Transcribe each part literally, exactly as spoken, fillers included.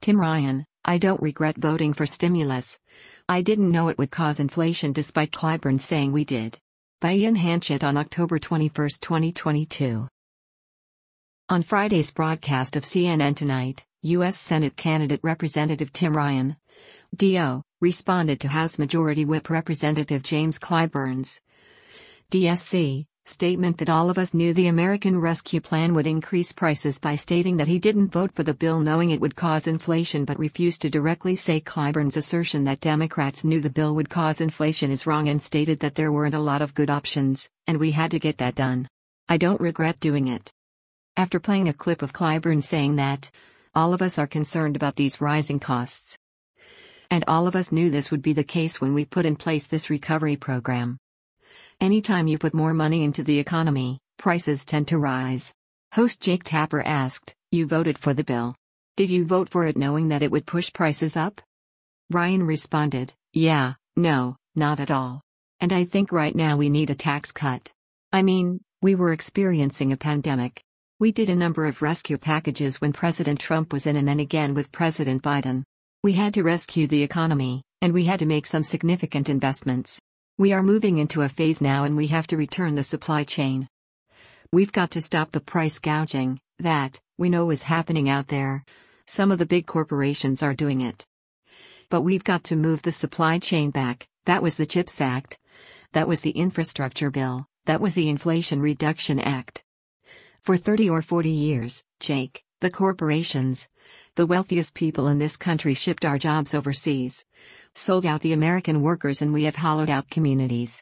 Tim Ryan, I don't regret voting for stimulus. I didn't know it would cause inflation despite Clyburn saying we did. By Ian Hanchett on October twenty-first, twenty twenty-two. On Friday's broadcast of C N N Tonight, U S Senate candidate Representative Tim Ryan, D O, responded to House Majority Whip Representative James Clyburn's D S C statement that all of us knew the American Rescue Plan would increase prices by stating that he didn't vote for the bill knowing it would cause inflation but refused to directly say Clyburn's assertion that Democrats knew the bill would cause inflation is wrong and stated that there weren't a lot of good options, and we had to get that done. I don't regret doing it. After playing a clip of Clyburn saying that, all of us are concerned about these rising costs. And all of us knew this would be the case when we put in place this recovery program. Anytime you put more money into the economy, prices tend to rise. Host Jake Tapper asked, "You voted for the bill. Did you vote for it knowing that it would push prices up?" Ryan responded, "Yeah, no, not at all. And I think right now we need a tax cut. I mean, we were experiencing a pandemic. We did a number of rescue packages when President Trump was in and then again with President Biden. We had to rescue the economy, and we had to make some significant investments. We are moving into a phase now and we have to return the supply chain. We've got to stop the price gouging, that, we know is happening out there. Some of the big corporations are doing it. But we've got to move the supply chain back. That was the CHIPS Act. That was the Infrastructure Bill. That was the Inflation Reduction Act. For thirty or forty years, Jake, the corporations, the wealthiest people in this country shipped our jobs overseas, sold out the American workers, and we have hollowed out communities.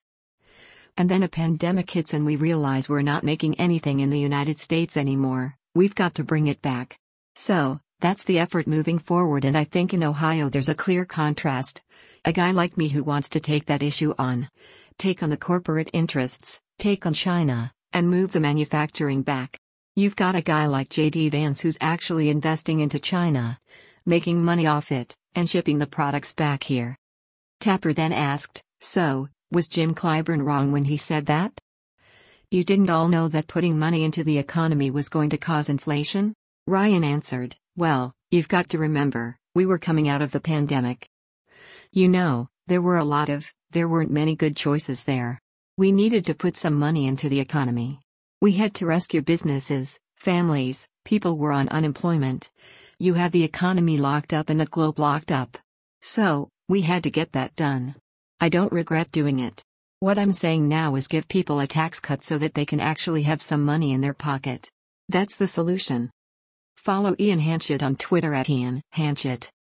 And then a pandemic hits and we realize we're not making anything in the United States anymore. We've got to bring it back. So, that's the effort moving forward, and I think in Ohio there's a clear contrast. A guy like me who wants to take that issue on. Take on the corporate interests, take on China, and move the manufacturing back. You've got a guy like J D Vance who's actually investing into China, making money off it, and shipping the products back here." Tapper then asked, "So, was Jim Clyburn wrong when he said that? You didn't all know that putting money into the economy was going to cause inflation?" Ryan answered, "Well, you've got to remember, we were coming out of the pandemic. You know, there were a lot of, there weren't many good choices there. We needed to put some money into the economy. We had to rescue businesses, families, people were on unemployment. You had the economy locked up and the globe locked up. So, we had to get that done. I don't regret doing it. What I'm saying now is give people a tax cut so that they can actually have some money in their pocket. That's the solution." Follow Ian Hanchett on Twitter at Ian Hanchett.